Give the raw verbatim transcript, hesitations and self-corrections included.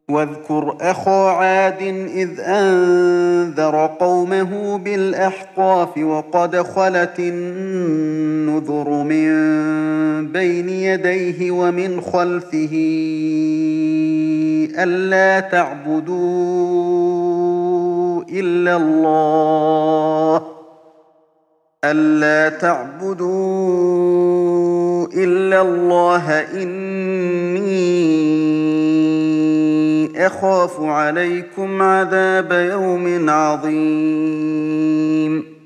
واذكر أخا عاد إذ أنذر قومه بالأحقاف وقد خلت النذر من بين يديه ومن خلفه ألا تعبدوا إلا الله ألا تعبدوا إلا الله إني أخاف عليكم عذاب يوم عظيم